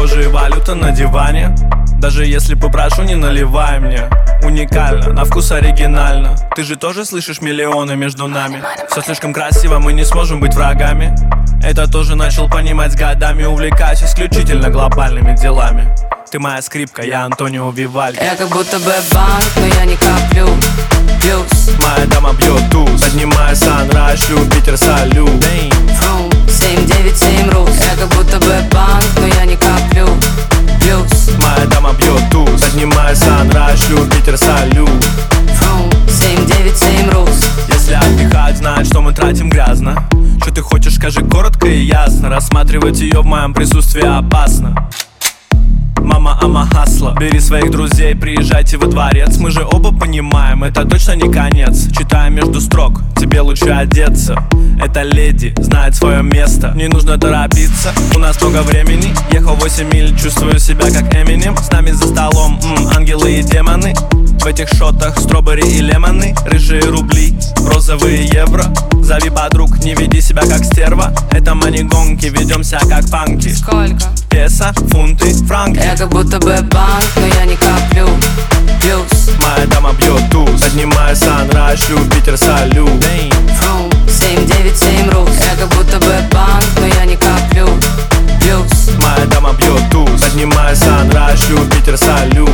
тоже валюта на диване. Даже если попрошу, не наливай мне. Уникально, на вкус оригинально. Ты же тоже слышишь миллионы между нами. Все слишком красиво, мы не сможем быть врагами. Это тоже начал понимать с годами. Увлекаюсь исключительно глобальными делами. Ты моя скрипка, я Антонио Вивальди. Я как будто бы банк, но я не коплю. Плюс моя дама бьет туз. Поднимаю санрайз, Юпитер, салют. 797 рус. Я как будто бы банк, но я не коплю. Плюс моя дама бьет туз. Поднимаю санрайз, Юпитер, салют. 797 рус. Если отдыхать, знать, что мы тратим грязно. Что ты хочешь, скажи коротко и ясно. Рассматривать ее в моем присутствии опасно. Мама, ама хасла. Бери своих друзей, приезжайте во дворец. Мы же оба понимаем, это точно не конец. Читая между строк, тебе лучше одеться. Эта леди знает свое место. Не нужно торопиться, у нас много времени. Ехал 8 миль, чувствую себя как Эминем. С нами за столом ангелы и демоны. В этих шотах стробери и лемоны. Рыжие рубли, розовые евро. Зови подруг, не веди себя как стерва. Это мани-гонки, ведем себя как панки. Сколько? Песо, фунты, франки. Я как будто бы банк, но я не коплю. Плюс моя дама бьет туз. Поднимаю санрайз, Юпитер, салют. 797 рус. Я как будто бы банк, но я не коплю. Плюс моя дама бьет туз. Поднимаю санрайз, Юпитер, салют.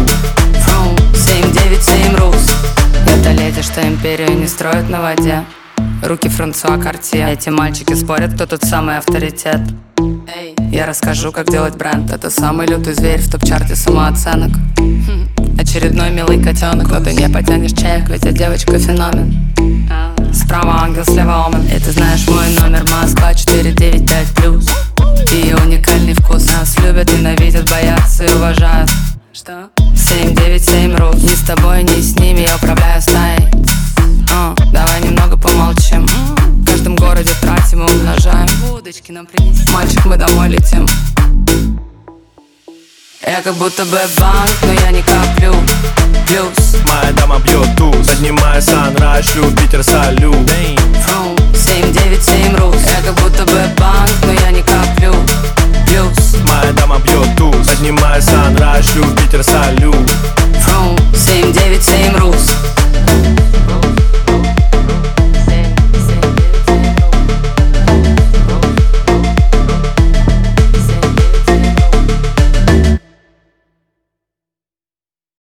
797 рус. Это леди, что империю не строит на воде. Руки Франсуа Картье. Эти мальчики спорят, кто тут самый авторитет. Я расскажу, как делать бренд. Это самый лютый зверь в топ-чарте самооценок. Очередной милый котенок, но ты не потянешь чек, ведь я девочка феномен. Справа ангел, слева омен. И ты знаешь мой номер, Москва 495+. Ее уникальный вкус. Нас любят, ненавидят, боятся и уважают. Что? 797 рус. Ни с тобой, ни с ними я управляю стаей. Давай немного помолчим. В каждом городе тратим и умножаем. Удочки нам принеси. Мальчик, мы домой летим. Я как будто бы банк, но я не коплю. Плюс моя дама бьет туз. Поднимаю санрайз, Юпитер, салют. 797 рус. Я как будто бы банк, но я не коплю. Плюс моя дама бьет туз. Поднимаю санрайз, Юпитер, салют.